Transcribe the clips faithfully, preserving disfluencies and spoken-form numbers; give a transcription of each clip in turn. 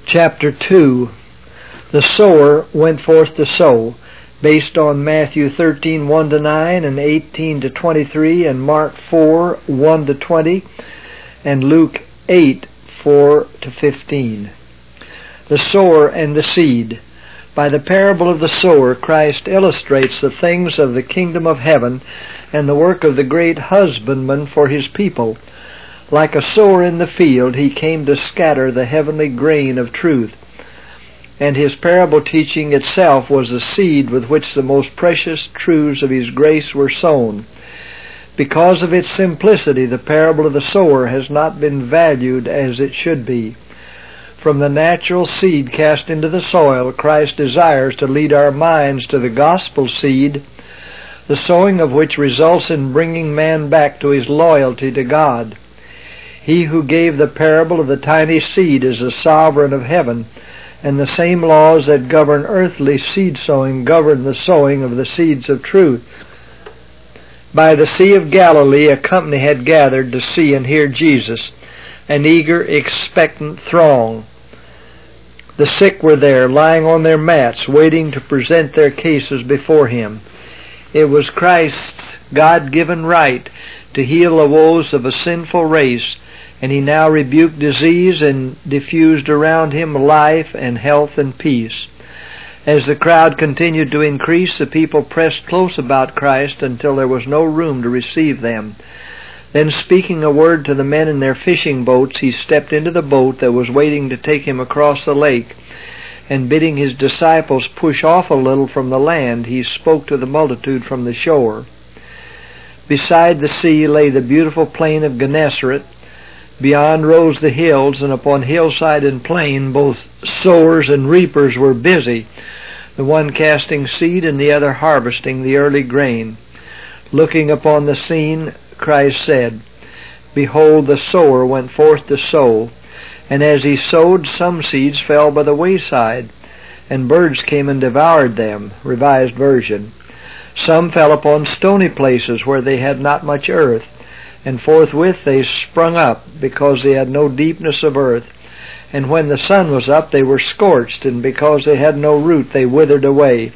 Chapter two. The sower went forth to sow, based on Matthew thirteen, one to nine, and eighteen to twenty-three, and Mark four, one to twenty, and Luke eight, four to fifteen. The sower and the seed. By the parable of the sower, Christ illustrates the things of the kingdom of heaven and the work of the great husbandman for his people. Like a sower in the field, he came to scatter the heavenly grain of truth. And his parable teaching itself was the seed with which the most precious truths of his grace were sown. Because of its simplicity, the parable of the sower has not been valued as it should be. From the natural seed cast into the soil, Christ desires to lead our minds to the gospel seed, the sowing of which results in bringing man back to his loyalty to God. He who gave the parable of the tiny seed is the sovereign of heaven, and the same laws that govern earthly seed sowing govern the sowing of the seeds of truth. By the Sea of Galilee a company had gathered to see and hear Jesus, an eager, expectant throng. The sick were there, lying on their mats, waiting to present their cases before him. It was Christ's God-given right to heal the woes of a sinful race, and he now rebuked disease and diffused around him life and health and peace. As the crowd continued to increase, the people pressed close about Christ until there was no room to receive them. Then, speaking a word to the men in their fishing boats, he stepped into the boat that was waiting to take him across the lake, and bidding his disciples push off a little from the land, he spoke to the multitude from the shore. Beside the sea lay the beautiful plain of Gennesaret. Beyond rose the hills, and upon hillside and plain both sowers and reapers were busy, the one casting seed and the other harvesting the early grain. Looking upon the scene, Christ said, "Behold, the sower went forth to sow, and as he sowed, some seeds fell by the wayside, and birds came and devoured them." Revised Version. Some fell upon stony places where they had not much earth, and forthwith they sprung up, because they had no deepness of earth. And when the sun was up, they were scorched, and because they had no root, they withered away.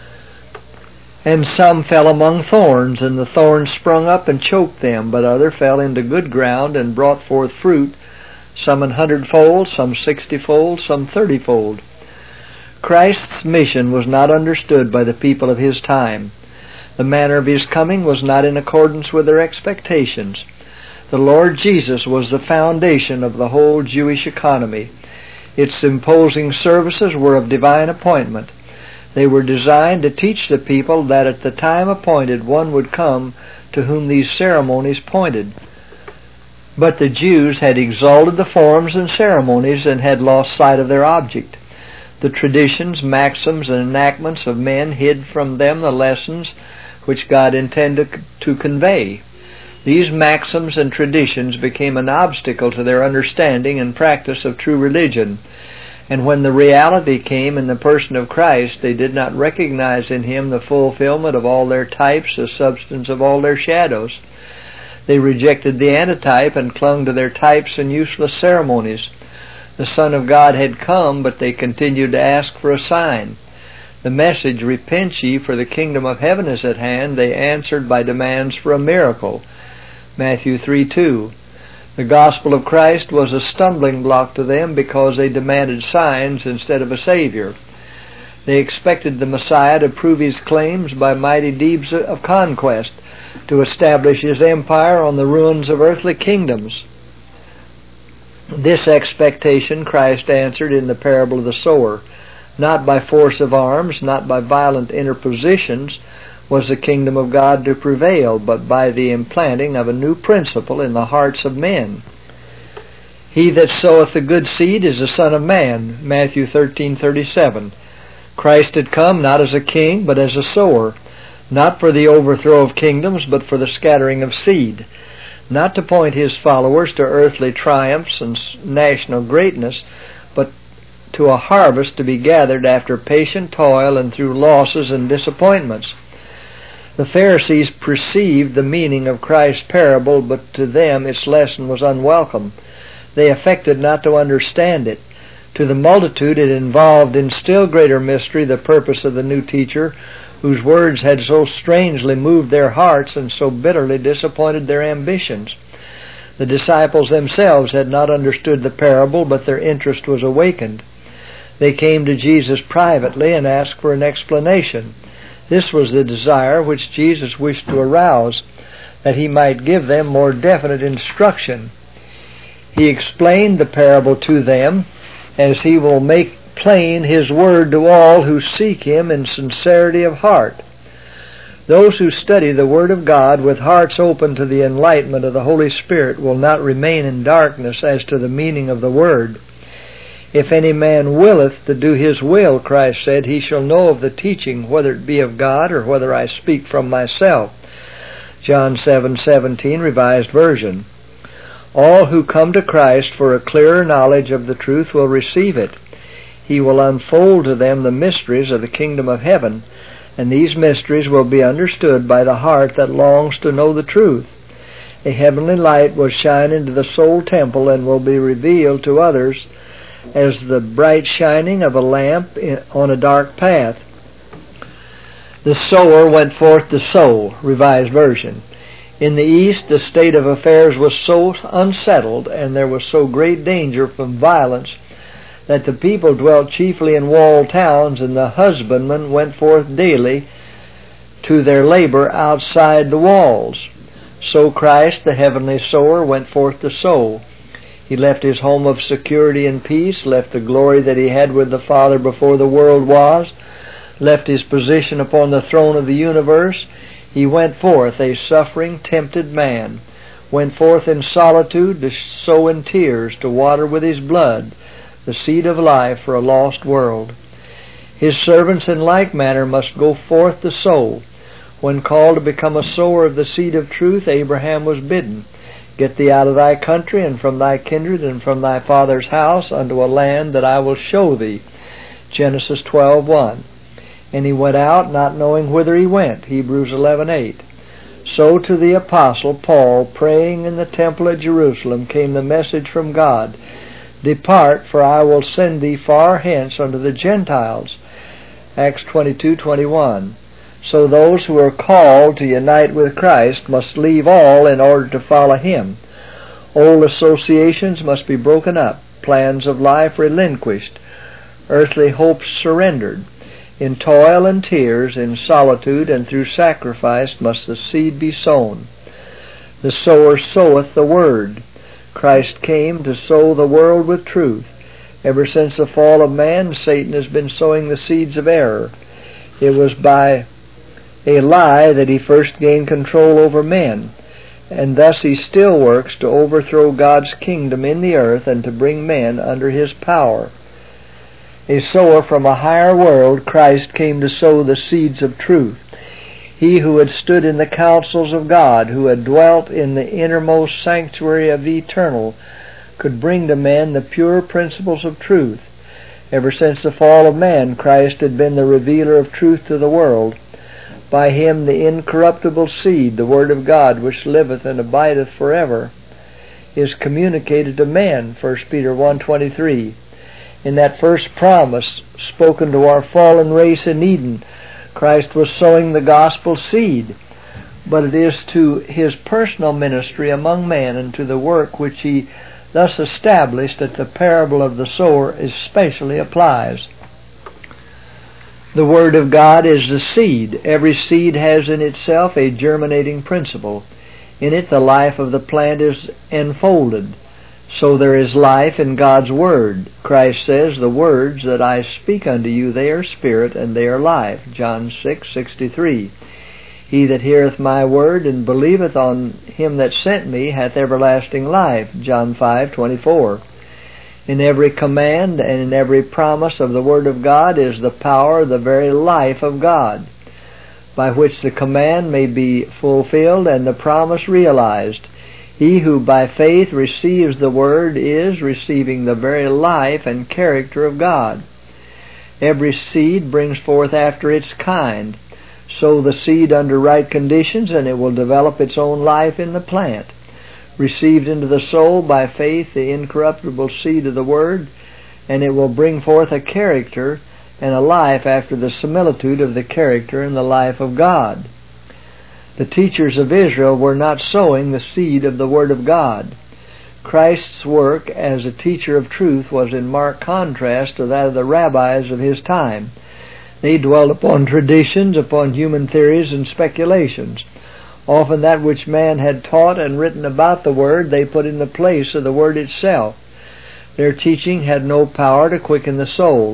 And some fell among thorns, and the thorns sprung up and choked them, but other fell into good ground and brought forth fruit, some an hundredfold, some sixtyfold, some thirtyfold. Christ's mission was not understood by the people of his time. The manner of his coming was not in accordance with their expectations. The Lord Jesus was the foundation of the whole Jewish economy. Its imposing services were of divine appointment. They were designed to teach the people that at the time appointed one would come to whom these ceremonies pointed. But the Jews had exalted the forms and ceremonies and had lost sight of their object. The traditions, maxims, and enactments of men hid from them the lessons which God intended to convey. These maxims and traditions became an obstacle to their understanding and practice of true religion. And when the reality came in the person of Christ, they did not recognize in him the fulfillment of all their types, the substance of all their shadows. They rejected the antitype and clung to their types and useless ceremonies. The Son of God had come, but they continued to ask for a sign. The message, "Repent ye, for the kingdom of heaven is at hand," they answered by demands for a miracle. Matthew three two. The gospel of Christ was a stumbling block to them because they demanded signs instead of a Savior. They expected the Messiah to prove his claims by mighty deeds of conquest, to establish his empire on the ruins of earthly kingdoms. This expectation Christ answered in the parable of the sower. Not by force of arms, not by violent interpositions, was the kingdom of God to prevail, but by the implanting of a new principle in the hearts of men. "He that soweth the good seed is the Son of Man," Matthew thirteen thirty-seven. Christ had come not as a king, but as a sower, not for the overthrow of kingdoms, but for the scattering of seed, not to point his followers to earthly triumphs and national greatness, but to a harvest to be gathered after patient toil and through losses and disappointments. The Pharisees perceived the meaning of Christ's parable, but to them its lesson was unwelcome. They affected not to understand it. To the multitude it involved in still greater mystery the purpose of the new teacher, whose words had so strangely moved their hearts and so bitterly disappointed their ambitions. The disciples themselves had not understood the parable, but their interest was awakened. They came to Jesus privately and asked for an explanation. This was the desire which Jesus wished to arouse, that he might give them more definite instruction. He explained the parable to them, as he will make plain his word to all who seek him in sincerity of heart. Those who study the Word of God with hearts open to the enlightenment of the Holy Spirit will not remain in darkness as to the meaning of the Word. If any man willeth to do his will, Christ said, he shall know of the teaching, whether it be of God or whether I speak from myself. John seven seventeen, Revised Version. All who come to Christ for a clearer knowledge of the truth will receive it. He will unfold to them the mysteries of the kingdom of heaven, and these mysteries will be understood by the heart that longs to know the truth. A heavenly light will shine into the soul temple and will be revealed to others as the bright shining of a lamp on a dark path. The sower went forth to sow, Revised Version. In the East, the state of affairs was so unsettled, and there was so great danger from violence, that the people dwelt chiefly in walled towns, and the husbandmen went forth daily to their labor outside the walls. So Christ, the heavenly sower, went forth to sow. He left his home of security and peace, left the glory that he had with the Father before the world was, left his position upon the throne of the universe. He went forth a suffering, tempted man, went forth in solitude to sow in tears, to water with his blood the seed of life for a lost world. His servants in like manner must go forth to sow. When called to become a sower of the seed of truth, Abraham was bidden, Get thee out of thy country, and from thy kindred, and from thy father's house, unto a land that I will show thee. Genesis twelve one. And he went out, not knowing whither he went. Hebrews eleven eight. So to the apostle Paul, praying in the temple at Jerusalem, came the message from God, Depart, for I will send thee far hence unto the Gentiles. Acts twenty-two twenty-one. So those who are called to unite with Christ must leave all in order to follow him. Old associations must be broken up, plans of life relinquished, earthly hopes surrendered. In toil and tears, in solitude and through sacrifice must the seed be sown. The sower soweth the word. Christ came to sow the world with truth. Ever since the fall of man, Satan has been sowing the seeds of error. It was by a lie that he first gained control over men, and thus he still works to overthrow God's kingdom in the earth and to bring men under his power. A sower from a higher world, Christ came to sow the seeds of truth. He who had stood in the counsels of God, who had dwelt in the innermost sanctuary of the eternal, could bring to men the pure principles of truth. Ever since the fall of man, Christ had been the revealer of truth to the world. By him the incorruptible seed, the Word of God, which liveth and abideth forever, is communicated to men, First Peter one twenty-three. In that first promise spoken to our fallen race in Eden, Christ was sowing the gospel seed, but it is to his personal ministry among men and to the work which he thus established that the parable of the sower especially applies. The Word of God is the seed. Every seed has in itself a germinating principle. In it the life of the plant is enfolded. So there is life in God's Word. Christ says, The words that I speak unto you, they are spirit, and they are life. John six sixty-three. He that heareth my word, and believeth on him that sent me, hath everlasting life. John five twenty-four. In every command and in every promise of the Word of God is the power, the very life of God, by which the command may be fulfilled and the promise realized. He who by faith receives the Word is receiving the very life and character of God. Every seed brings forth after its kind. Sow the seed under right conditions, and it will develop its own life in the plant. Received into the soul by faith the incorruptible seed of the Word, and it will bring forth a character and a life after the similitude of the character and the life of God. The teachers of Israel were not sowing the seed of the Word of God. Christ's work as a teacher of truth was in marked contrast to that of the rabbis of his time. They dwelt upon traditions, upon human theories and speculations. Often that which man had taught and written about the Word they put in the place of the Word itself. Their teaching had no power to quicken the soul.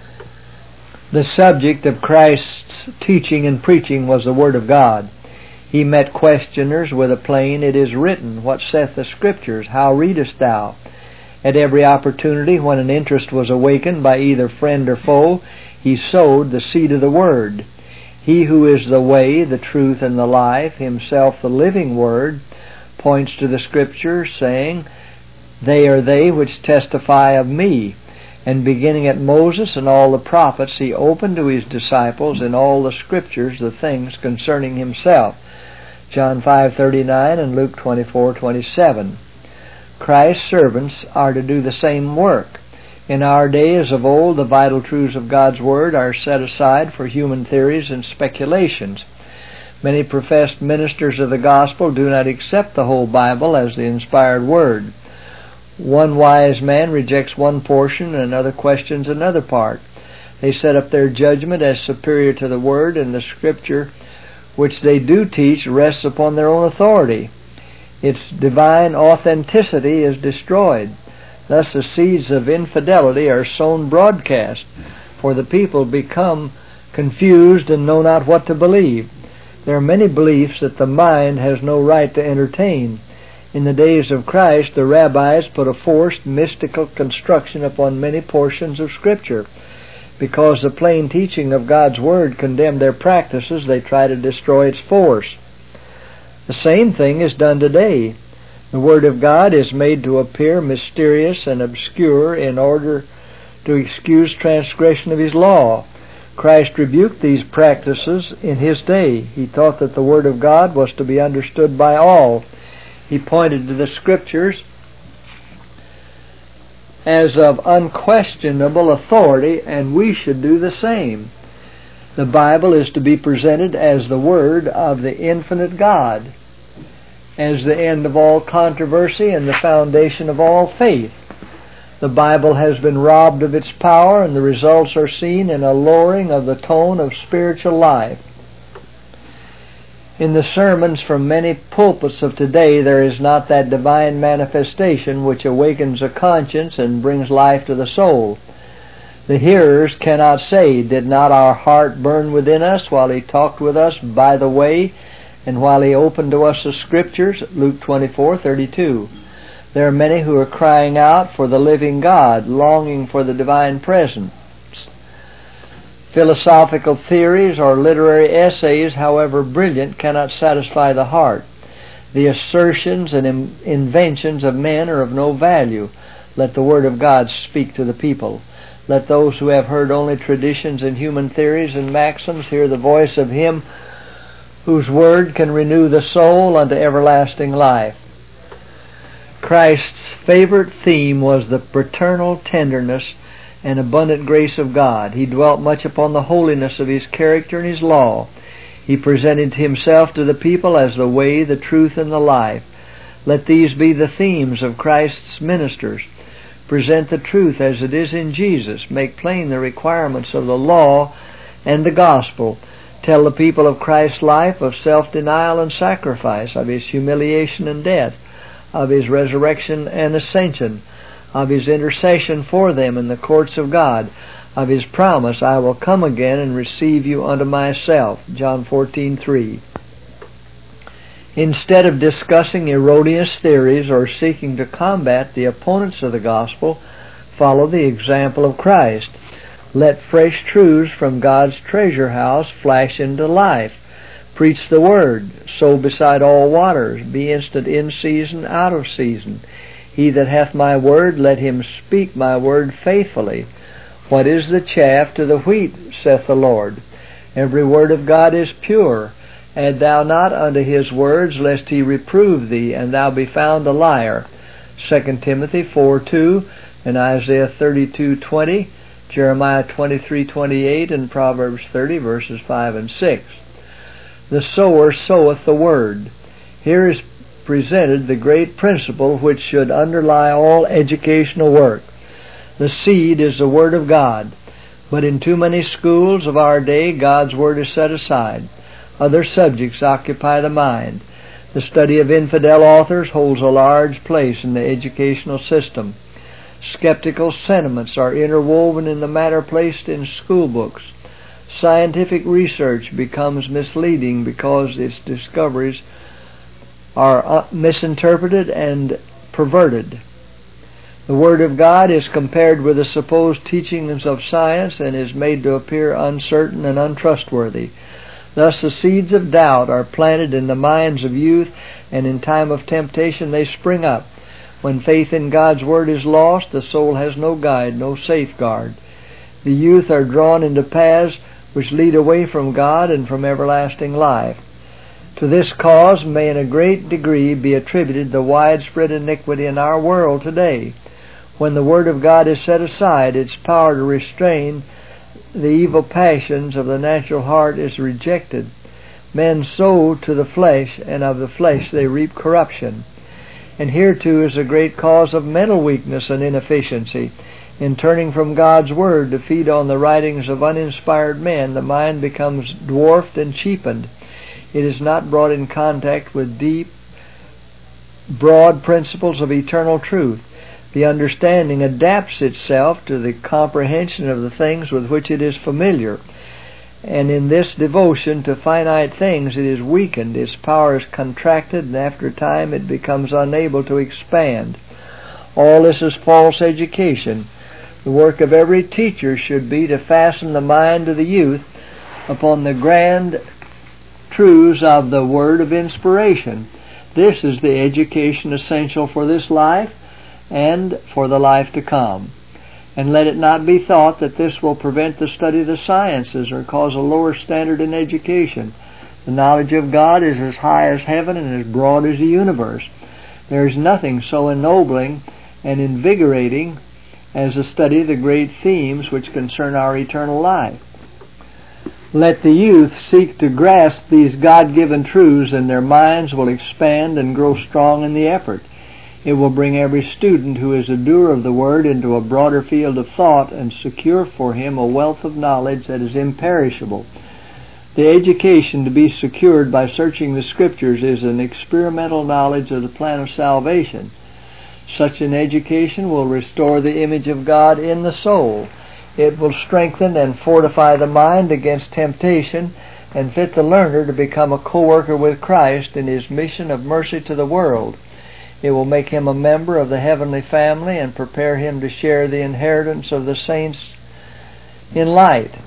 The subject of Christ's teaching and preaching was the Word of God. He met questioners with a plain, "It is written, what saith the Scriptures? How readest thou?" At every opportunity when an interest was awakened by either friend or foe, he sowed the seed of the Word. He who is the way, the truth, and the life, himself the living Word, points to the Scripture, saying, "They are they which testify of me." And beginning at Moses and all the prophets, he opened to his disciples in all the Scriptures the things concerning himself. John five thirty-nine and Luke twenty-four twenty-seven. Christ's servants are to do the same work. In our day, as of old, the vital truths of God's Word are set aside for human theories and speculations. Many professed ministers of the gospel do not accept the whole Bible as the inspired Word. One wise man rejects one portion and another questions another part. They set up their judgment as superior to the Word, and the Scripture which they do teach rests upon their own authority. Its divine authenticity is destroyed. Thus the seeds of infidelity are sown broadcast, for the people become confused and know not what to believe. There are many beliefs that the mind has no right to entertain. In the days of Christ, the rabbis put a forced, mystical construction upon many portions of Scripture. Because the plain teaching of God's Word condemned their practices, they try to destroy its force. The same thing is done today. The Word of God is made to appear mysterious and obscure in order to excuse transgression of His law. Christ rebuked these practices in His day. He taught that the Word of God was to be understood by all. He pointed to the Scriptures as of unquestionable authority, and we should do the same. The Bible is to be presented as the Word of the infinite God, as the end of all controversy and the foundation of all faith. The Bible has been robbed of its power, and the results are seen in a lowering of the tone of spiritual life. In the sermons from many pulpits of today, there is not that divine manifestation which awakens a conscience and brings life to the soul. The hearers cannot say, "Did not our heart burn within us while He talked with us by the way, and while He opened to us the Scriptures?" Luke twenty-four thirty-two. There are many who are crying out for the living God, longing for the divine presence. Philosophical theories or literary essays, however brilliant, cannot satisfy the heart. The assertions and in- inventions of men are of no value. Let the Word of God speak to the people. Let those who have heard only traditions and human theories and maxims hear the voice of Him whose Word can renew the soul unto everlasting life. Christ's favorite theme was the paternal tenderness and abundant grace of God. He dwelt much upon the holiness of His character and His law. He presented Himself to the people as the way, the truth, and the life. Let these be the themes of Christ's ministers. Present the truth as it is in Jesus. Make plain the requirements of the law and the gospel. Tell the people of Christ's life, of self-denial and sacrifice, of His humiliation and death, of His resurrection and ascension, of His intercession for them in the courts of God, of His promise, "I will come again and receive you unto myself," John fourteen three. Instead of discussing erroneous theories or seeking to combat the opponents of the gospel, follow the example of Christ. Let fresh truths from God's treasure house flash into life. Preach the Word. Sow beside all waters. Be instant in season, out of season. He that hath my word, let him speak my word faithfully. What is the chaff to the wheat, saith the Lord? Every word of God is pure. Add thou not unto His words, lest He reprove thee, and thou be found a liar. Second Timothy four two. in Isaiah thirty-two twenty, Jeremiah twenty-three twenty-eight, and Proverbs thirty verses five and six. The sower soweth the word. Here is presented the great principle which should underlie all educational work. The seed is the Word of God, but in too many schools of our day, God's Word is set aside. Other subjects occupy the mind. The study of infidel authors holds a large place in the educational system. Skeptical sentiments are interwoven in the matter placed in school books. Scientific research becomes misleading because its discoveries are misinterpreted and perverted. The Word of God is compared with the supposed teachings of science and is made to appear uncertain and untrustworthy. Thus the seeds of doubt are planted in the minds of youth, and in time of temptation they spring up. When faith in God's Word is lost, the soul has no guide, no safeguard. The youth are drawn into paths which lead away from God and from everlasting life. To this cause may in a great degree be attributed the widespread iniquity in our world today. When the Word of God is set aside, its power to restrain the evil passions of the natural heart is rejected. Men sow to the flesh, and of the flesh they reap corruption. And here too is a great cause of mental weakness and inefficiency. In turning from God's Word to feed on the writings of uninspired men, the mind becomes dwarfed and cheapened. It is not brought in contact with deep, broad principles of eternal truth. The understanding adapts itself to the comprehension of the things with which it is familiar. And in this devotion to finite things it is weakened, its power is contracted, and after a time it becomes unable to expand. All this is false education. The work of every teacher should be to fasten the mind of the youth upon the grand truths of the word of inspiration. This is the education essential for this life and for the life to come. And let it not be thought that this will prevent the study of the sciences or cause a lower standard in education. The knowledge of God is as high as heaven and as broad as the universe. There is nothing so ennobling and invigorating as the study of the great themes which concern our eternal life. Let the youth seek to grasp these God-given truths, and their minds will expand and grow strong in the effort. It will bring every student who is a doer of the Word into a broader field of thought and secure for him a wealth of knowledge that is imperishable. The education to be secured by searching the Scriptures is an experimental knowledge of the plan of salvation. Such an education will restore the image of God in the soul. It will strengthen and fortify the mind against temptation and fit the learner to become a co-worker with Christ in His mission of mercy to the world. It will make him a member of the heavenly family and prepare him to share the inheritance of the saints in light.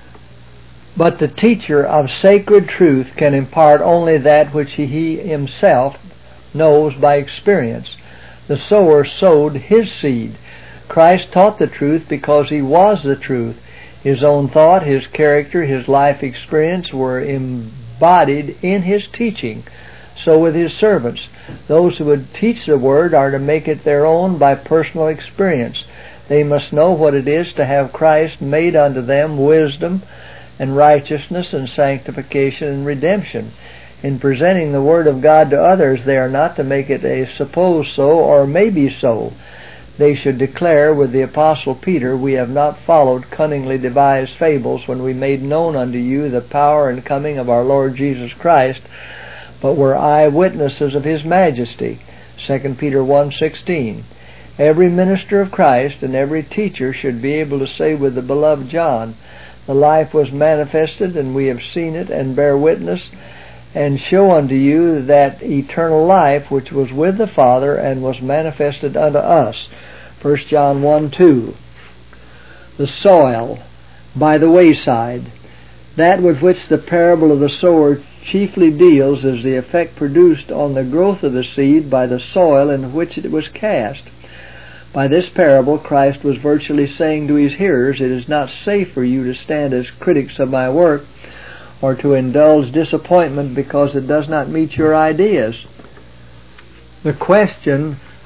But the teacher of sacred truth can impart only that which he himself knows by experience. The sower sowed his seed. Christ taught the truth because He was the truth. His own thought, His character, His life experience were embodied in His teaching. So with His servants. Those who would teach the Word are to make it their own by personal experience. They must know what it is to have Christ made unto them wisdom and righteousness and sanctification and redemption. In presenting the Word of God to others, they are not to make it a suppose so or maybe so. They should declare with the Apostle Peter, "We have not followed cunningly devised fables when we made known unto you the power and coming of our Lord Jesus Christ, but were eyewitnesses of His majesty." Second Peter one sixteen. Every minister of Christ and every teacher should be able to say with the beloved John, "The life was manifested, and we have seen it, and bear witness, and show unto you that eternal life which was with the Father and was manifested unto us." First John one two. The soil by the wayside. That with which the parable of the sower chiefly deals is the effect produced on the growth of the seed by the soil in which it was cast. By this parable, Christ was virtually saying to His hearers, "It is not safe for you to stand as critics of my work, or to indulge disappointment because it does not meet your ideas." The question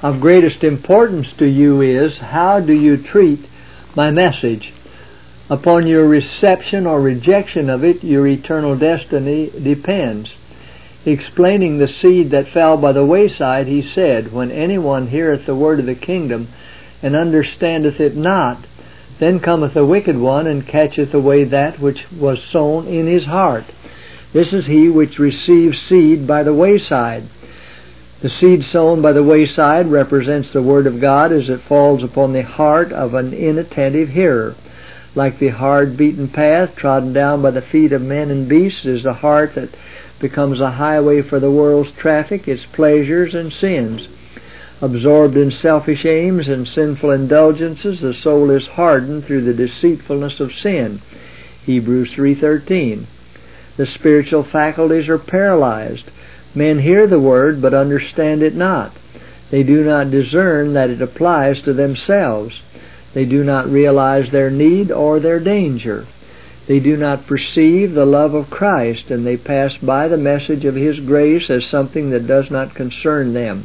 Of greatest importance to you is, how do you treat my message? Upon your reception or rejection of it, your eternal destiny depends. Explaining the seed that fell by the wayside, he said, When anyone heareth the word of the kingdom, and understandeth it not, then cometh the wicked one, and catcheth away that which was sown in his heart. This is he which receives seed by the wayside. The seed sown by the wayside represents the Word of God as it falls upon the heart of an inattentive hearer. Like the hard beaten path trodden down by the feet of men and beasts is the heart that becomes a highway for the world's traffic, its pleasures and sins. Absorbed in selfish aims and sinful indulgences, the soul is hardened through the deceitfulness of sin. Hebrews three thirteen. The spiritual faculties are paralyzed. Men hear the word, but understand it not. They do not discern that it applies to themselves. They do not realize their need or their danger. They do not perceive the love of Christ, and they pass by the message of His grace as something that does not concern them.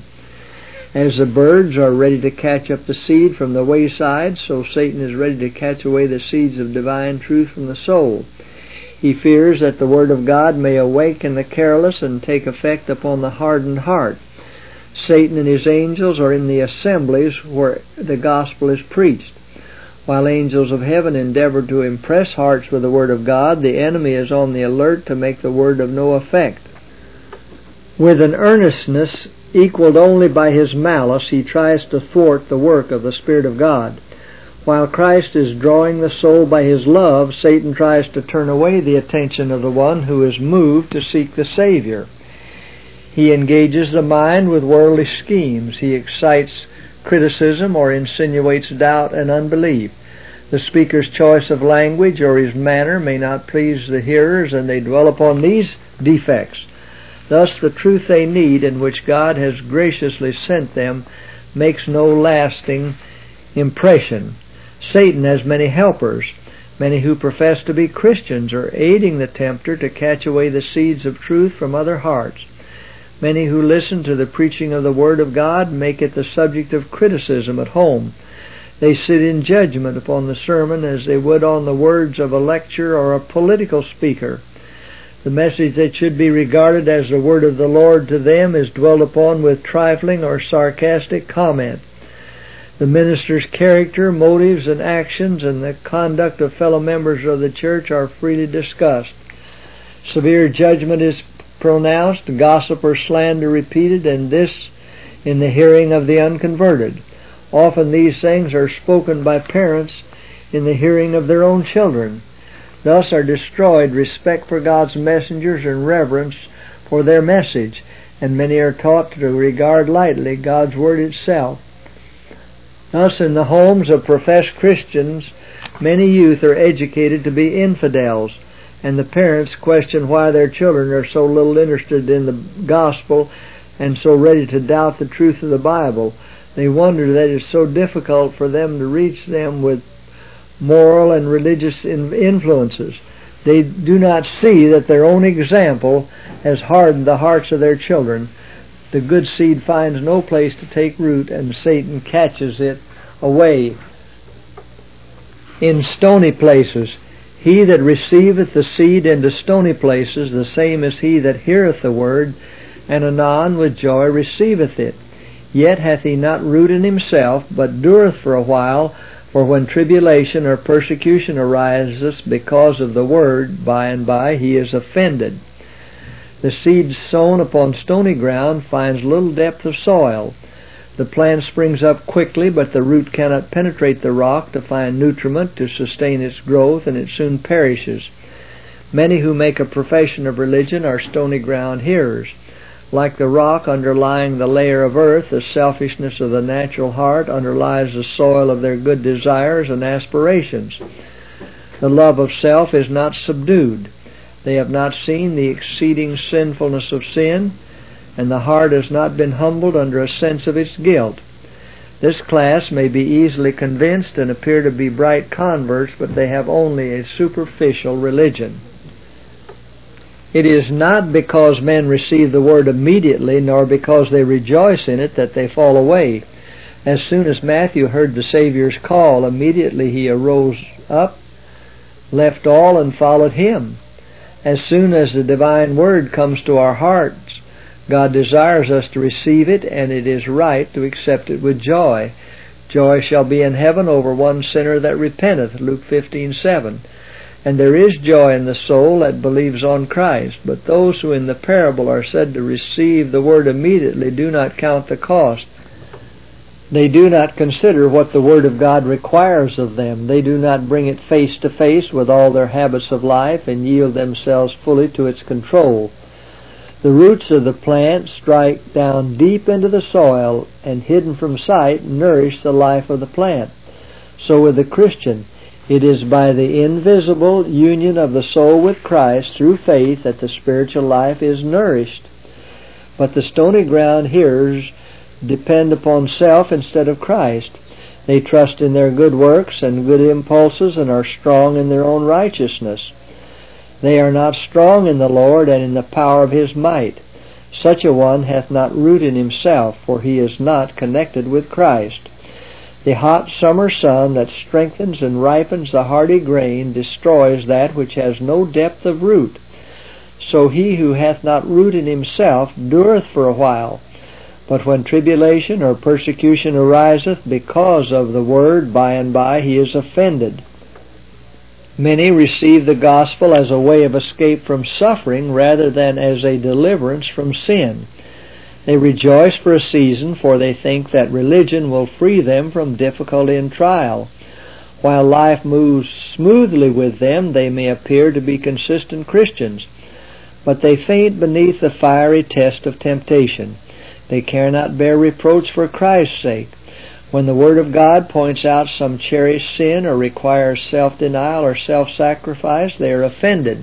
As the birds are ready to catch up the seed from the wayside, so Satan is ready to catch away the seeds of divine truth from the soul. He fears that the Word of God may awaken the careless and take effect upon the hardened heart. Satan and his angels are in the assemblies where the gospel is preached. While angels of heaven endeavor to impress hearts with the Word of God, the enemy is on the alert to make the Word of no effect. With an earnestness equaled only by his malice, he tries to thwart the work of the Spirit of God. While Christ is drawing the soul by His love, Satan tries to turn away the attention of the one who is moved to seek the Savior. He engages the mind with worldly schemes. He excites criticism or insinuates doubt and unbelief. The speaker's choice of language or his manner may not please the hearers, and they dwell upon these defects. Thus the truth they need, and which God has graciously sent them, makes no lasting impression. Satan has many helpers. Many who profess to be Christians are aiding the tempter to catch away the seeds of truth from other hearts. Many who listen to the preaching of the Word of God make it the subject of criticism at home. They sit in judgment upon the sermon as they would on the words of a lecture or a political speaker. The message that should be regarded as the Word of the Lord to them is dwelt upon with trifling or sarcastic comment. The minister's character, motives, and actions, and the conduct of fellow members of the church are freely discussed. Severe judgment is pronounced, gossip or slander repeated, and this in the hearing of the unconverted. Often these things are spoken by parents in the hearing of their own children. Thus are destroyed respect for God's messengers and reverence for their message, and many are taught to regard lightly God's Word itself. Thus, in the homes of professed Christians, many youth are educated to be infidels, and the parents question why their children are so little interested in the gospel and so ready to doubt the truth of the Bible. They wonder that it's so difficult for them to reach them with moral and religious influences. They do not see that their own example has hardened the hearts of their children. The good seed finds no place to take root, and Satan catches it away in stony places. He that receiveth the seed into stony places, the same is he that heareth the word, and anon with joy receiveth it. Yet hath he not root in himself, but dureth for a while. For when tribulation or persecution arises because of the word, by and by he is offended. The seed sown upon stony ground finds little depth of soil. The plant springs up quickly, but the root cannot penetrate the rock to find nutriment to sustain its growth, and it soon perishes. Many who make a profession of religion are stony ground hearers. Like the rock underlying the layer of earth, the selfishness of the natural heart underlies the soil of their good desires and aspirations. The love of self is not subdued. They have not seen the exceeding sinfulness of sin, and the heart has not been humbled under a sense of its guilt. This class may be easily convinced and appear to be bright converts, but they have only a superficial religion. It is not because men receive the word immediately, nor because they rejoice in it, that they fall away. As soon as Matthew heard the Savior's call, immediately he arose up, left all, and followed him. As soon as the divine word comes to our hearts, God desires us to receive it, and it is right to accept it with joy. Joy shall be in heaven over one sinner that repenteth, Luke fifteen seven. And there is joy in the soul that believes on Christ. But those who in the parable are said to receive the word immediately do not count the cost. They do not consider what the Word of God requires of them. They do not bring it face to face with all their habits of life and yield themselves fully to its control. The roots of the plant strike down deep into the soil and, hidden from sight, nourish the life of the plant. So with the Christian, it is by the invisible union of the soul with Christ through faith that the spiritual life is nourished. But the stony ground hearers depend upon self instead of Christ. They trust in their good works and good impulses and are strong in their own righteousness. They are not strong in the Lord and in the power of His might. Such a one hath not root in himself, for he is not connected with Christ. The hot summer sun that strengthens and ripens the hardy grain destroys that which has no depth of root. So he who hath not root in himself dureth for a while. But when tribulation or persecution ariseth because of the word, by and by he is offended. Many receive the gospel as a way of escape from suffering rather than as a deliverance from sin. They rejoice for a season, for they think that religion will free them from difficulty and trial. While life moves smoothly with them, they may appear to be consistent Christians, but they faint beneath the fiery test of temptation. They care not bear reproach for Christ's sake. When the Word of God points out some cherished sin or requires self-denial or self-sacrifice, they are offended.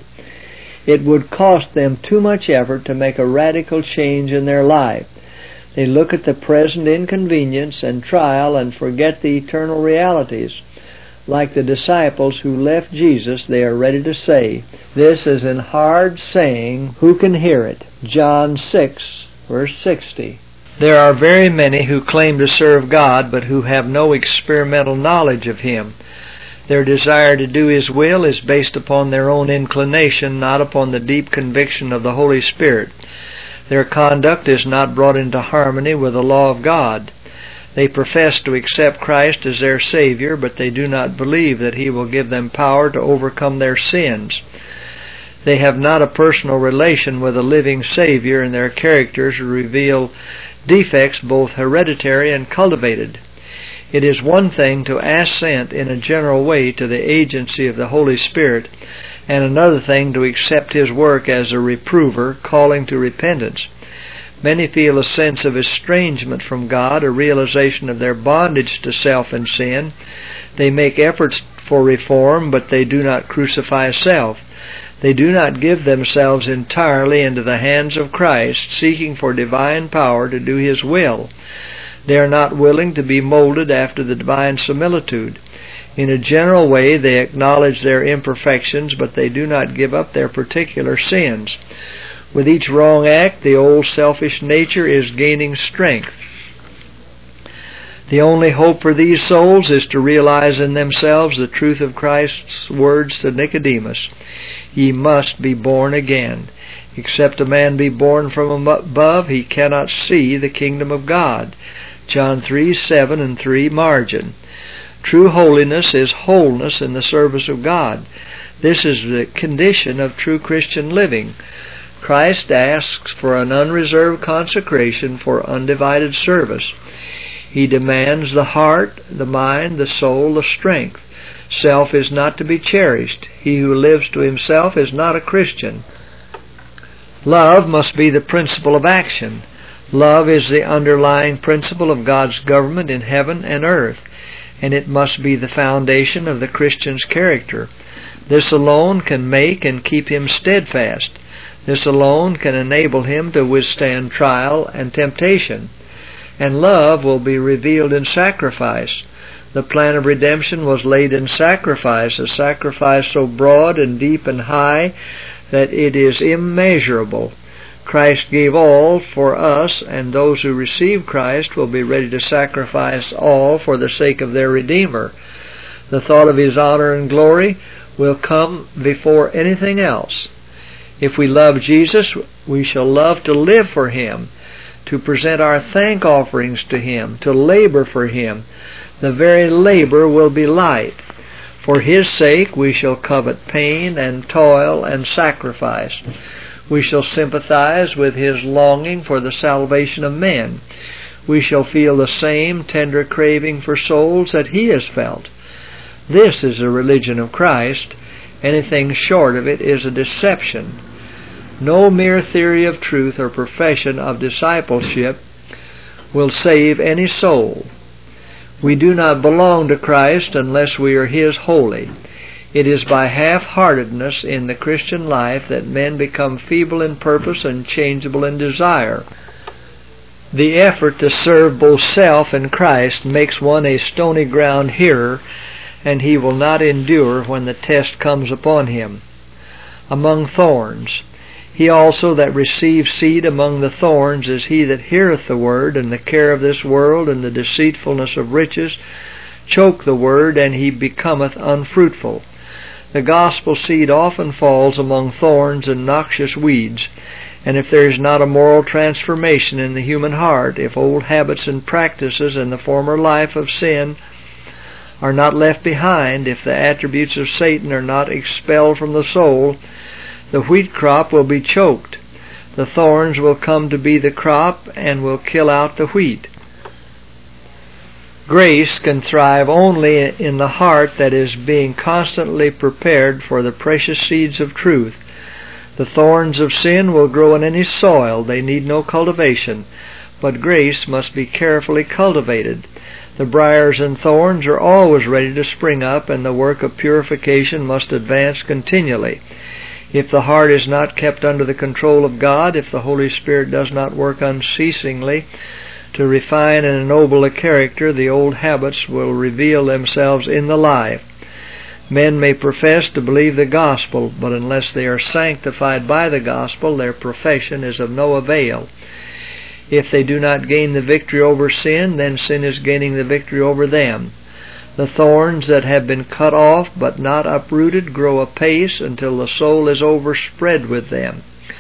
It would cost them too much effort to make a radical change in their life. They look at the present inconvenience and trial and forget the eternal realities. Like the disciples who left Jesus, they are ready to say, "This is an hard saying, who can hear it?" John six, verse sixty. There are very many who claim to serve God, but who have no experimental knowledge of Him. Their desire to do His will is based upon their own inclination, not upon the deep conviction of the Holy Spirit. Their conduct is not brought into harmony with the law of God. They profess to accept Christ as their Savior, but they do not believe that He will give them power to overcome their sins. They have not a personal relation with a living Savior, and their characters reveal defects both hereditary and cultivated. It is one thing to assent in a general way to the agency of the Holy Spirit, and another thing to accept His work as a reprover, calling to repentance. Many feel a sense of estrangement from God, a realization of their bondage to self and sin. They make efforts for reform, but they do not crucify self. They do not give themselves entirely into the hands of Christ, seeking for divine power to do His will. They are not willing to be molded after the divine similitude. In a general way, they acknowledge their imperfections, but they do not give up their particular sins. With each wrong act, the old selfish nature is gaining strength. The only hope for these souls is to realize in themselves the truth of Christ's words to Nicodemus. Ye must be born again. Except a man be born from above, he cannot see the kingdom of God. John three, seven and three margin. True holiness is wholeness in the service of God. This is the condition of true Christian living. Christ asks for an unreserved consecration for undivided service. He demands the heart, the mind, the soul, the strength. Self is not to be cherished. He who lives to himself is not a Christian. Love must be the principle of action. Love is the underlying principle of God's government in heaven and earth, and it must be the foundation of the Christian's character. This alone can make and keep him steadfast. This alone can enable him to withstand trial and temptation. And love will be revealed in sacrifice. The plan of redemption was laid in sacrifice, a sacrifice so broad and deep and high that it is immeasurable. Christ gave all for us, and those who receive Christ will be ready to sacrifice all for the sake of their Redeemer. The thought of His honor and glory will come before anything else. If we love Jesus, we shall love to live for Him, to present our thank offerings to Him, to labor for Him. The very labor will be light. For His sake we shall covet pain and toil and sacrifice. We shall sympathize with His longing for the salvation of men. We shall feel the same tender craving for souls that He has felt. This is the religion of Christ. Anything short of it is a deception. No mere theory of truth or profession of discipleship will save any soul. We do not belong to Christ unless we are His wholly. It is by half-heartedness in the Christian life that men become feeble in purpose and changeable in desire. The effort to serve both self and Christ makes one a stony ground hearer, and he will not endure when the test comes upon him. Among thorns. He also that receives seed among the thorns is he that heareth the word, and the care of this world and the deceitfulness of riches choke the word, and he becometh unfruitful. The gospel seed often falls among thorns and noxious weeds, and if there is not a moral transformation in the human heart, if old habits and practices and the former life of sin are not left behind, if the attributes of Satan are not expelled from the soul, the wheat crop will be choked. The thorns will come to be the crop and will kill out the wheat. Grace can thrive only in the heart that is being constantly prepared for the precious seeds of truth. The thorns of sin will grow in any soil. They need no cultivation, but grace must be carefully cultivated. The briars and thorns are always ready to spring up, and the work of purification must advance continually. If the heart is not kept under the control of God, if the Holy Spirit does not work unceasingly to refine and ennoble a character, the old habits will reveal themselves in the life. Men may profess to believe the gospel, but unless they are sanctified by the gospel, their profession is of no avail. If they do not gain the victory over sin, then sin is gaining the victory over them. The thorns that have been cut off but not uprooted grow apace until the soul is overspread with them.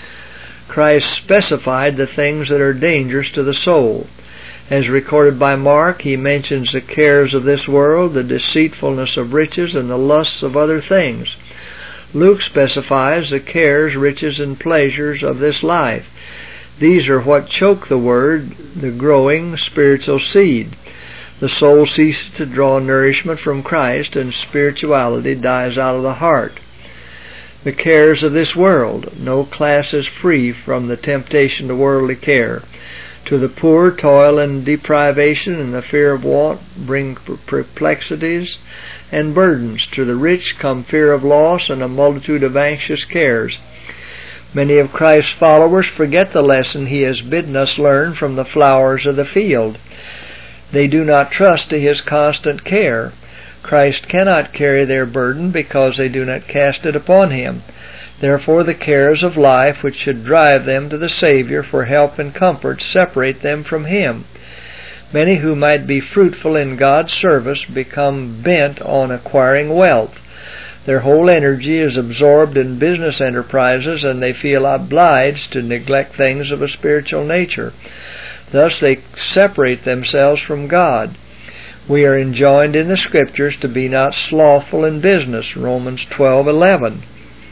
Christ specified the things that are dangerous to the soul. As recorded by Mark, he mentions the cares of this world, the deceitfulness of riches, and the lusts of other things. Luke specifies the cares, riches, and pleasures of this life. These are what choke the word, the growing spiritual seed. The soul ceases to draw nourishment from Christ, and spirituality dies out of the heart. The cares of this world. No class is free from the temptation to worldly care. To the poor, toil and deprivation and the fear of want bring perplexities and burdens. To the rich come fear of loss and a multitude of anxious cares. Many of Christ's followers forget the lesson He has bidden us learn from the flowers of the field. They do not trust to His constant care. Christ cannot carry their burden because they do not cast it upon Him. Therefore the cares of life, which should drive them to the Savior for help and comfort, separate them from Him. Many who might be fruitful in God's service become bent on acquiring wealth. Their whole energy is absorbed in business enterprises, and they feel obliged to neglect things of a spiritual nature. Thus they separate themselves from God. We are enjoined in the Scriptures to be not slothful in business, Romans twelve eleven.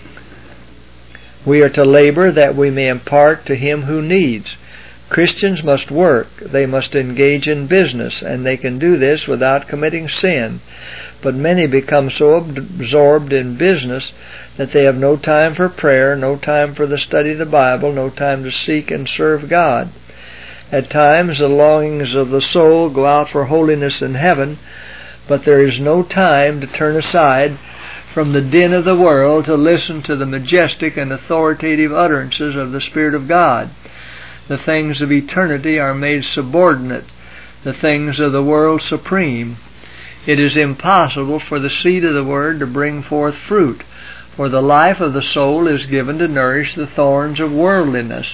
We are to labor that we may impart to him who needs. Christians must work. They must engage in business, and they can do this without committing sin. But many become so absorbed in business that they have no time for prayer, no time for the study of the Bible, no time to seek and serve God. At times the longings of the soul go out for holiness in heaven, but there is no time to turn aside from the din of the world to listen to the majestic and authoritative utterances of the Spirit of God. The things of eternity are made subordinate, the things of the world supreme. it is impossible for the seed of the Word to bring forth fruit, for the life of the soul is given to nourish the thorns of worldliness.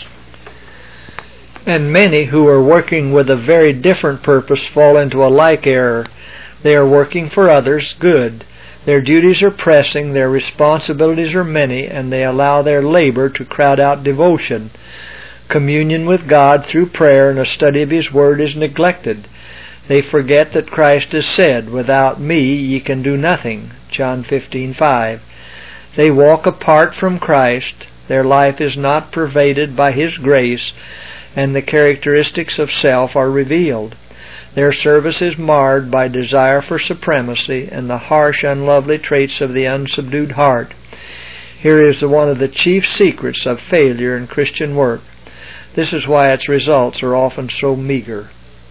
And many who are working with a very different purpose fall into a like error. They are working for others' good. Their duties are pressing, their responsibilities are many, and they allow their labor to crowd out devotion. Communion with God through prayer and a study of His Word is neglected. They forget that Christ has said, "Without me ye can do nothing," John fifteen five. They walk apart from Christ. Their life is not pervaded by His grace, and the characteristics of self are revealed. Their service is marred by desire for supremacy and the harsh, unlovely traits of the unsubdued heart. Here is one of the chief secrets of failure in Christian work. This is why its results are often so meager.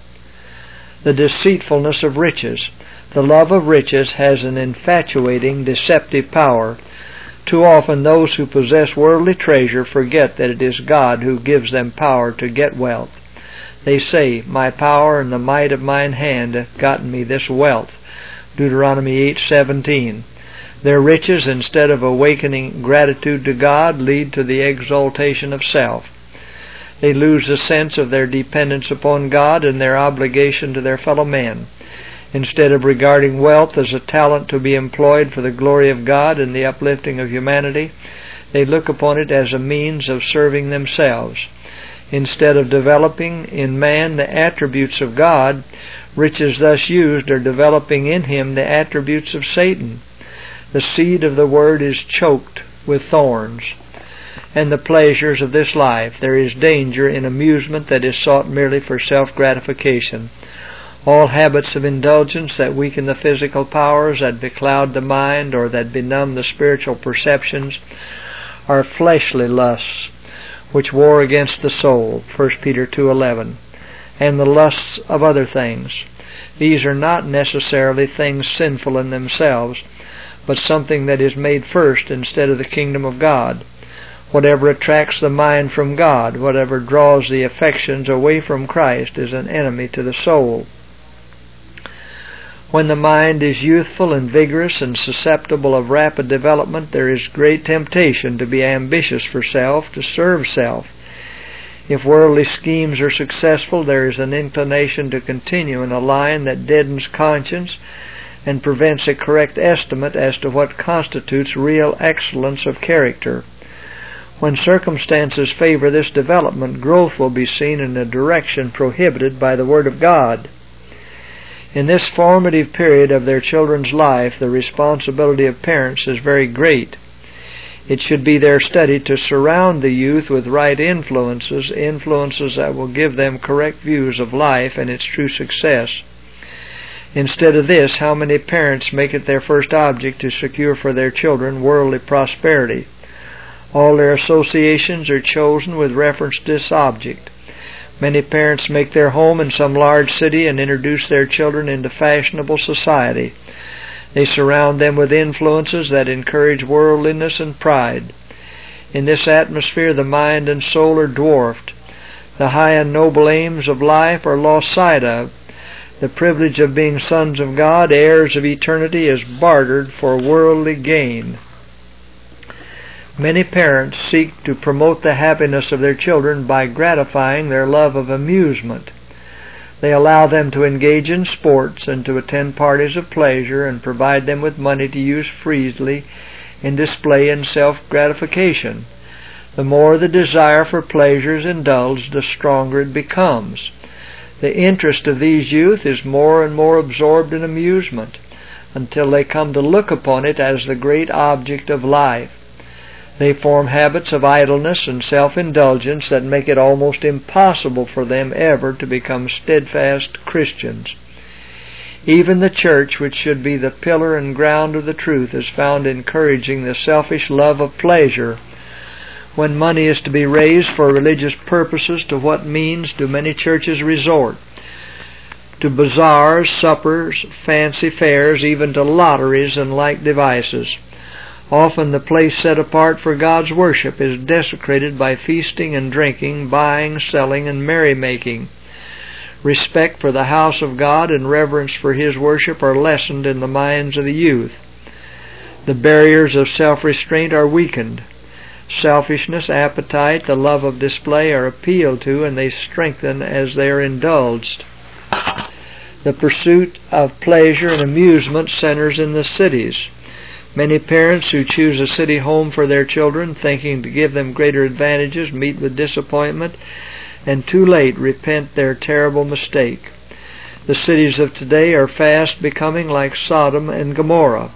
The deceitfulness of riches. The love of riches has an infatuating, deceptive power. Too often those who possess worldly treasure forget that it is God who gives them power to get wealth. They say, "My power and the might of mine hand hath gotten me this wealth," Deuteronomy eight seventeen. Their riches, instead of awakening gratitude to God, lead to the exaltation of self. They lose the sense of their dependence upon God and their obligation to their fellow men. Instead of regarding wealth as a talent to be employed for the glory of God and the uplifting of humanity, they look upon it as a means of serving themselves. Instead of developing in man the attributes of God, riches thus used are developing in him the attributes of Satan. The seed of the Word is choked with thorns. And the pleasures of this life. There is danger in amusement that is sought merely for self-gratification. All habits of indulgence that weaken the physical powers, that becloud the mind, or that benumb the spiritual perceptions, are fleshly lusts, which war against the soul, First Peter two eleven, and the lusts of other things. These are not necessarily things sinful in themselves, but something that is made first instead of the kingdom of God. Whatever attracts the mind from God, whatever draws the affections away from Christ, is an enemy to the soul. When the mind is youthful and vigorous and susceptible of rapid development, there is great temptation to be ambitious for self, to serve self. If worldly schemes are successful, there is an inclination to continue in a line that deadens conscience and prevents a correct estimate as to what constitutes real excellence of character. When circumstances favor this development, growth will be seen in a direction prohibited by the Word of God. In this formative period of their children's life, the responsibility of parents is very great. It should be their study to surround the youth with right influences, influences that will give them correct views of life and its true success. Instead of this, how many parents make it their first object to secure for their children worldly prosperity? All their associations are chosen with reference to this object. Many parents make their home in some large city and introduce their children into fashionable society. They surround them with influences that encourage worldliness and pride. In this atmosphere, the mind and soul are dwarfed. The high and noble aims of life are lost sight of. The privilege of being sons of God, heirs of eternity, is bartered for worldly gain. Many parents seek to promote the happiness of their children by gratifying their love of amusement. They allow them to engage in sports and to attend parties of pleasure and provide them with money to use freely in display and self-gratification. The more the desire for pleasure is indulged, the stronger it becomes. The interest of these youth is more and more absorbed in amusement until they come to look upon it as the great object of life. They form habits of idleness and self-indulgence that make it almost impossible for them ever to become steadfast Christians. Even the church, which should be the pillar and ground of the truth, is found encouraging the selfish love of pleasure. When money is to be raised for religious purposes, to what means do many churches resort? To bazaars, suppers, fancy fairs, even to lotteries and like devices. Often the place set apart for God's worship is desecrated by feasting and drinking, buying, selling, and merrymaking. Respect for the house of God and reverence for His worship are lessened in the minds of the youth. The barriers of self-restraint are weakened. Selfishness, appetite, the love of display are appealed to, and they strengthen as they are indulged. The pursuit of pleasure and amusement centers in the cities. Many parents who choose a city home for their children, thinking to give them greater advantages, meet with disappointment, and too late repent their terrible mistake. The cities of today are fast becoming like Sodom and Gomorrah.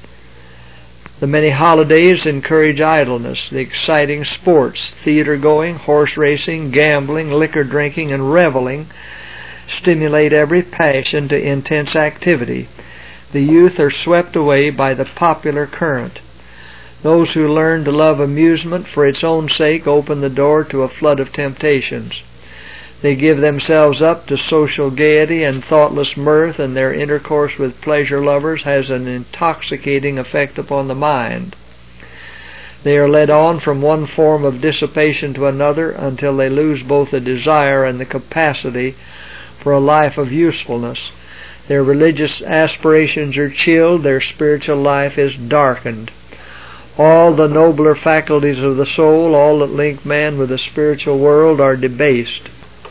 The many holidays encourage idleness. The exciting sports, theater-going, horse racing, gambling, liquor drinking, and reveling stimulate every passion to intense activity. The youth are swept away by the popular current. Those who learn to love amusement for its own sake open the door to a flood of temptations. They give themselves up to social gaiety and thoughtless mirth, and their intercourse with pleasure lovers has an intoxicating effect upon the mind. They are led on from one form of dissipation to another until they lose both the desire and the capacity for a life of usefulness. Their religious aspirations are chilled, their spiritual life is darkened. All the nobler faculties of the soul, all that link man with the spiritual world, are debased.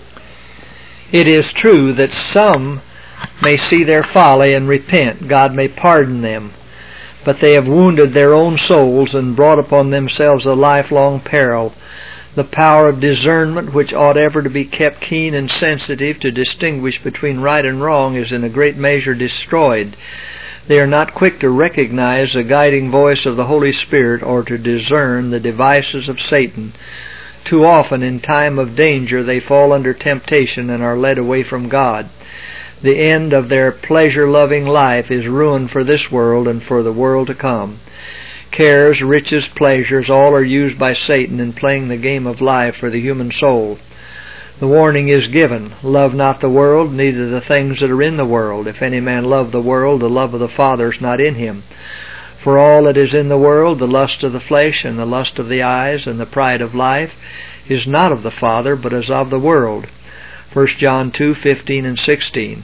It is true that some may see their folly and repent. God may pardon them. But they have wounded their own souls and brought upon themselves a lifelong peril. The power of discernment, which ought ever to be kept keen and sensitive to distinguish between right and wrong, is in a great measure destroyed. They are not quick to recognize the guiding voice of the Holy Spirit or to discern the devices of Satan. Too often, in time of danger, they fall under temptation and are led away from God. The end of their pleasure-loving life is ruin for this world and for the world to come. Cares, riches, pleasures, all are used by Satan in playing the game of life for the human soul. The warning is given, love not the world, neither the things that are in the world. If any man love the world, the love of the Father is not in him. For all that is in the world, the lust of the flesh, and the lust of the eyes, and the pride of life, is not of the Father, but is of the world. First John two fifteen and sixteen.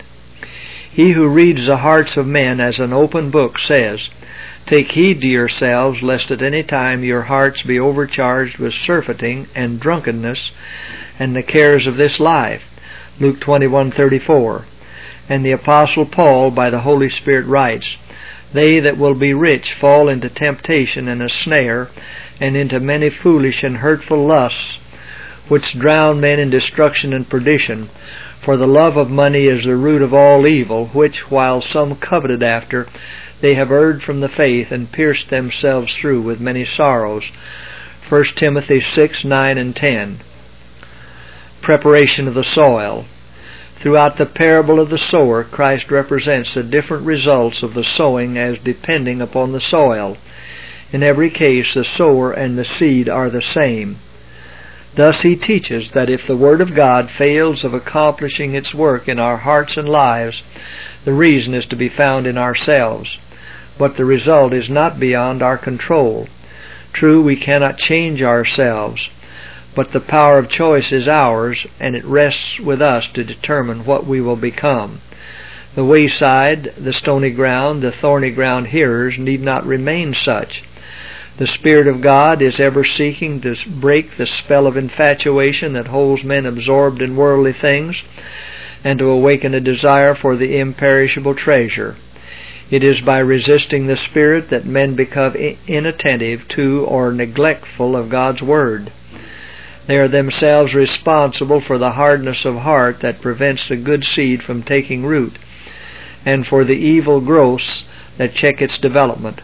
He who reads the hearts of men as an open book says, Take heed to yourselves, lest at any time your hearts be overcharged with surfeiting and drunkenness, and the cares of this life. Luke twenty-one thirty-four. And the Apostle Paul, by the Holy Spirit, writes, They that will be rich fall into temptation and a snare, and into many foolish and hurtful lusts, which drown men in destruction and perdition. For the love of money is the root of all evil, which, while some coveted after, they have erred from the faith, and pierced themselves through with many sorrows. First Timothy six, nine, and ten. Preparation of the soil. Throughout the parable of the sower, Christ represents the different results of the sowing as depending upon the soil. In every case, the sower and the seed are the same. Thus he teaches that if the Word of God fails of accomplishing its work in our hearts and lives, the reason is to be found in ourselves. But the result is not beyond our control. True, we cannot change ourselves, but the power of choice is ours, and it rests with us to determine what we will become. The wayside, the stony ground, the thorny ground hearers need not remain such. The Spirit of God is ever seeking to break the spell of infatuation that holds men absorbed in worldly things, and to awaken a desire for the imperishable treasure. It is by resisting the Spirit that men become inattentive to or neglectful of God's Word. They are themselves responsible for the hardness of heart that prevents the good seed from taking root, and for the evil growths that check its development.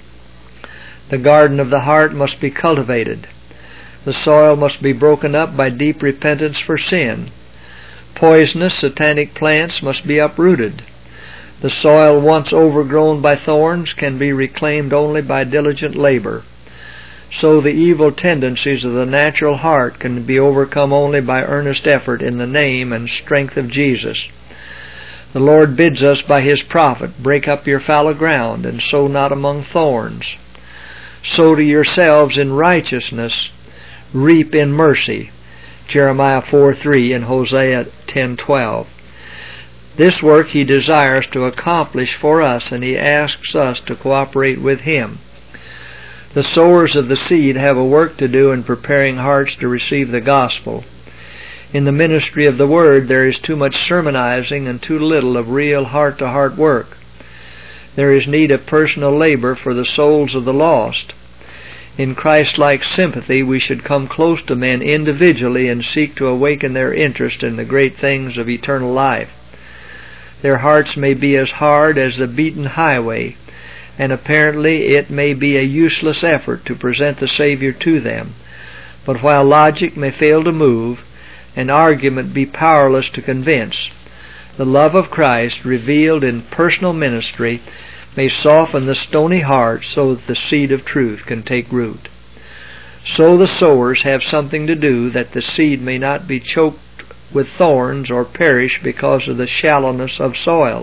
The garden of the heart must be cultivated. The soil must be broken up by deep repentance for sin. Poisonous, satanic plants must be uprooted. The soil once overgrown by thorns can be reclaimed only by diligent labor. So the evil tendencies of the natural heart can be overcome only by earnest effort in the name and strength of Jesus. The Lord bids us by His prophet, Break up your fallow ground, and sow not among thorns. Sow to yourselves in righteousness, reap in mercy. Jeremiah four three, and Hosea ten twelve. This work He desires to accomplish for us, and He asks us to cooperate with Him. The sowers of the seed have a work to do in preparing hearts to receive the gospel. In the ministry of the Word, there is too much sermonizing and too little of real heart-to-heart work. There is need of personal labor for the souls of the lost. In Christ-like sympathy, we should come close to men individually and seek to awaken their interest in the great things of eternal life. Their hearts may be as hard as the beaten highway, and apparently it may be a useless effort to present the Savior to them. But while logic may fail to move, and argument be powerless to convince, the love of Christ revealed in personal ministry may soften the stony heart so that the seed of truth can take root. So the sowers have something to do that the seed may not be choked with thorns or perish because of the shallowness of soil.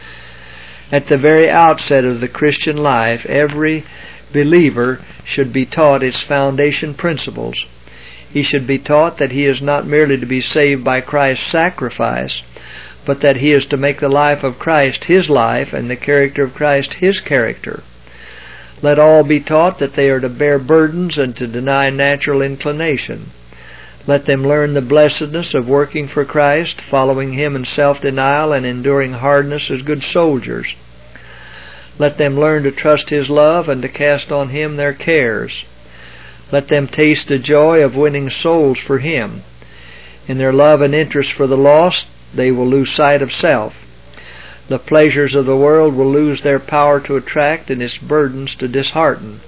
At the very outset of the Christian life, every believer should be taught its foundation principles. He should be taught that he is not merely to be saved by Christ's sacrifice, but that he is to make the life of Christ his life and the character of Christ his character. Let all be taught that they are to bear burdens and to deny natural inclination. Let them learn the blessedness of working for Christ, following Him in self-denial and enduring hardness as good soldiers. Let them learn to trust His love and to cast on Him their cares. Let them taste the joy of winning souls for Him. In their love and interest for the lost, they will lose sight of self. The pleasures of the world will lose their power to attract and its burdens to dishearten.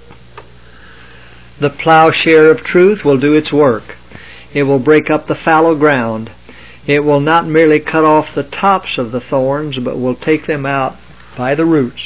The plowshare of truth will do its work. It will break up the fallow ground. It will not merely cut off the tops of the thorns, but will take them out by the roots.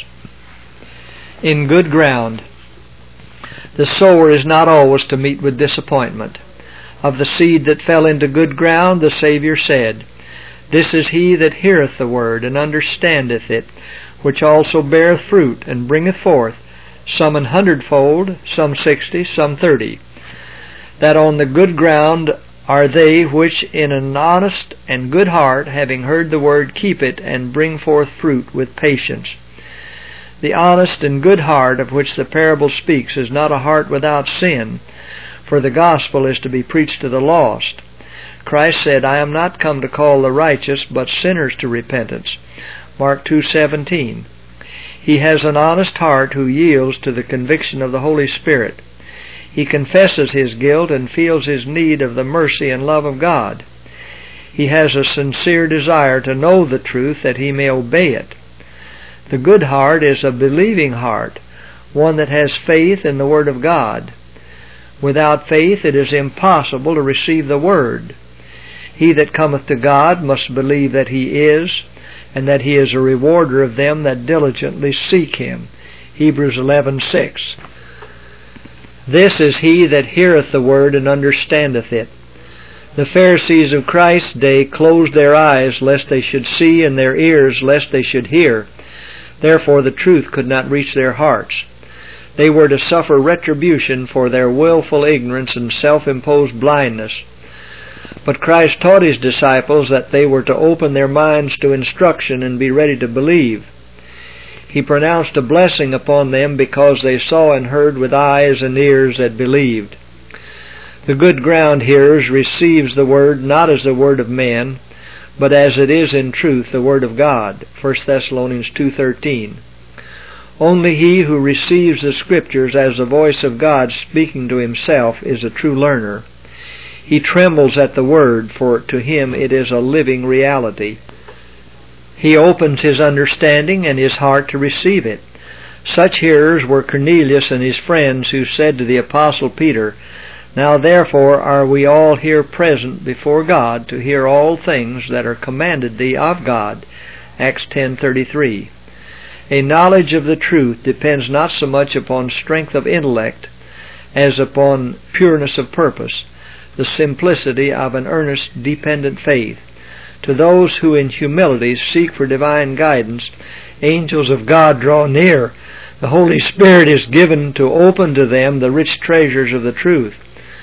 In good ground, the sower is not always to meet with disappointment. Of the seed that fell into good ground, the Savior said, "This is he that heareth the word, and understandeth it, which also beareth fruit, and bringeth forth, some an hundredfold, some sixty, some thirty." That on the good ground are they which in an honest and good heart, having heard the word, keep it, and bring forth fruit with patience. The honest and good heart of which the parable speaks is not a heart without sin, for the gospel is to be preached to the lost. Christ said, "I am not come to call the righteous, but sinners to repentance." Mark two seventeen. He has an honest heart who yields to the conviction of the Holy Spirit. He confesses his guilt and feels his need of the mercy and love of God. He has a sincere desire to know the truth that he may obey it. The good heart is a believing heart, one that has faith in the Word of God. Without faith it is impossible to receive the Word. He that cometh to God must believe that He is, and that He is a rewarder of them that diligently seek Him. Hebrews eleven six. This is he that heareth the word and understandeth it. The Pharisees of Christ's day closed their eyes lest they should see, and their ears lest they should hear. Therefore the truth could not reach their hearts. They were to suffer retribution for their willful ignorance and self-imposed blindness. But Christ taught His disciples that they were to open their minds to instruction and be ready to believe. He pronounced a blessing upon them because they saw and heard with eyes and ears that believed. The good ground hearers receives the word not as the word of men, but as it is in truth the word of God. First Thessalonians two thirteen. Only he who receives the Scriptures as the voice of God speaking to himself is a true learner. He trembles at the word, for to him it is a living reality. He opens his understanding and his heart to receive it. Such hearers were Cornelius and his friends, who said to the Apostle Peter, "Now therefore are we all here present before God to hear all things that are commanded thee of God." Acts ten thirty-three. A knowledge of the truth depends not so much upon strength of intellect as upon pureness of purpose, the simplicity of an earnest, dependent faith. To those who in humility seek for divine guidance, angels of God draw near. The Holy Spirit is given to open to them the rich treasures of the truth.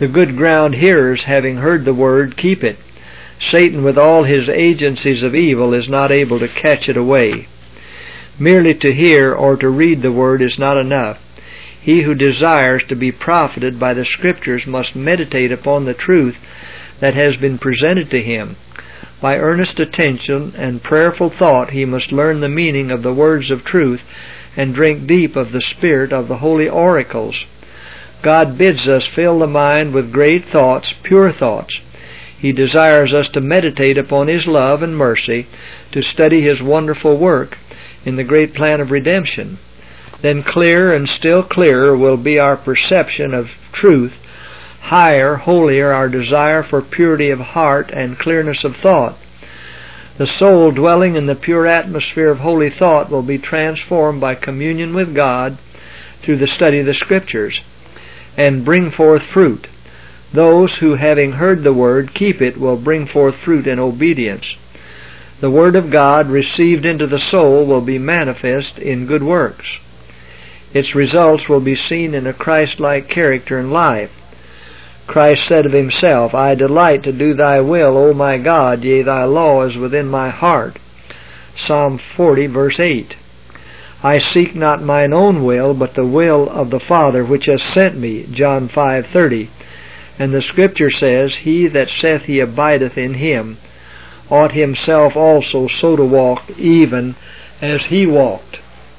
The good ground hearers, having heard the word, keep it. Satan, with all his agencies of evil, is not able to catch it away. Merely to hear or to read the word is not enough. He who desires to be profited by the Scriptures must meditate upon the truth that has been presented to him. By earnest attention and prayerful thought he must learn the meaning of the words of truth and drink deep of the spirit of the holy oracles. God bids us fill the mind with great thoughts, pure thoughts. He desires us to meditate upon His love and mercy, to study His wonderful work in the great plan of redemption. Then clearer and still clearer will be our perception of truth, higher, holier our desire for purity of heart and clearness of thought. The soul dwelling in the pure atmosphere of holy thought will be transformed by communion with God through the study of the Scriptures, and bring forth fruit. Those who, having heard the Word, keep it, will bring forth fruit in obedience. The Word of God received into the soul will be manifest in good works. Its results will be seen in a Christ-like character and life. Christ said of Himself, I delight to do Thy will, O my God, yea, Thy law is within my heart. Psalm forty, verse eight. I seek not mine own will, but the will of the Father which hath sent me. John five, thirty. And the Scripture says, He that saith he abideth in Him ought himself also so to walk, even as He walked.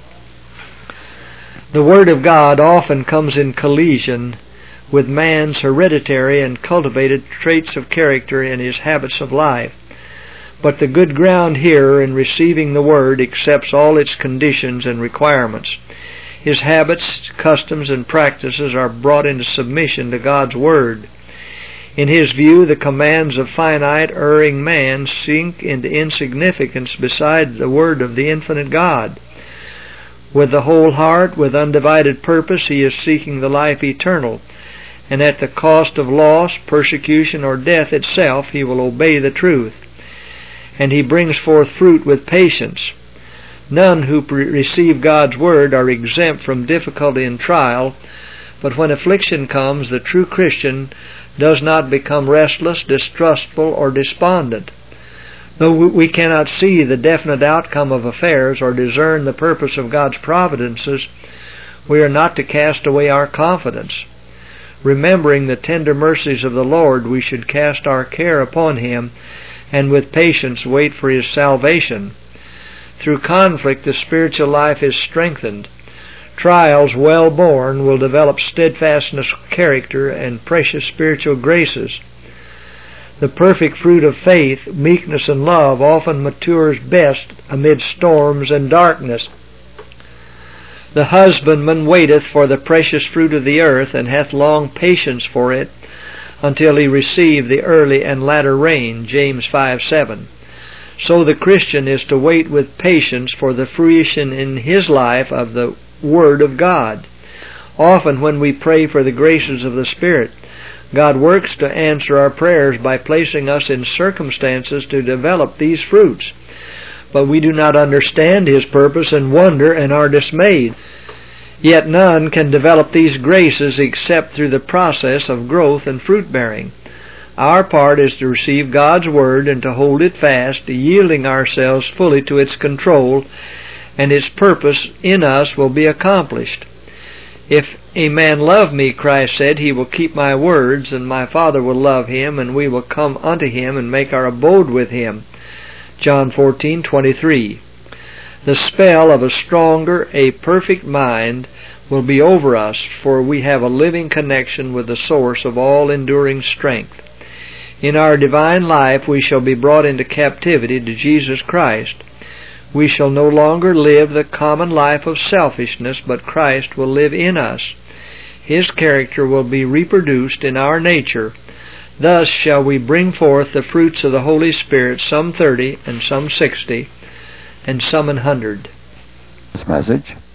The Word of God often comes in collision with man's hereditary and cultivated traits of character and his habits of life. But the good ground hearer in receiving the Word accepts all its conditions and requirements. His habits, customs, and practices are brought into submission to God's Word. In his view, the commands of finite, erring man sink into insignificance beside the Word of the infinite God. With the whole heart, with undivided purpose, he is seeking the life eternal, and at the cost of loss, persecution, or death itself, he will obey the truth. And he brings forth fruit with patience. None who pre- receive God's Word are exempt from difficulty and trial, but when affliction comes, the true Christian does not become restless, distrustful, or despondent. Though we cannot see the definite outcome of affairs or discern the purpose of God's providences, we are not to cast away our confidence. Remembering the tender mercies of the Lord, we should cast our care upon Him and with patience wait for His salvation. Through conflict, the spiritual life is strengthened. Trials well borne will develop steadfastness of character and precious spiritual graces. The perfect fruit of faith, meekness, and love often matures best amid storms and darkness. The husbandman waiteth for the precious fruit of the earth, and hath long patience for it, until he receive the early and latter rain. James five, seven. So the Christian is to wait with patience for the fruition in his life of the Word of God. Often when we pray for the graces of the Spirit, God works to answer our prayers by placing us in circumstances to develop these fruits. But we do not understand His purpose and wonder and are dismayed. Yet none can develop these graces except through the process of growth and fruit-bearing. Our part is to receive God's Word and to hold it fast, yielding ourselves fully to its control, and its purpose in us will be accomplished. If a man love me, Christ said, he will keep my words, and my Father will love him, and we will come unto him and make our abode with him. John fourteen, twenty-three. The spell of a stronger, a perfect mind will be over us, for we have a living connection with the source of all enduring strength. In our divine life we shall be brought into captivity to Jesus Christ. We shall no longer live the common life of selfishness, but Christ will live in us. His character will be reproduced in our nature. Thus shall we bring forth the fruits of the Holy Spirit, some thirty, and some sixty, and some an hundred. This message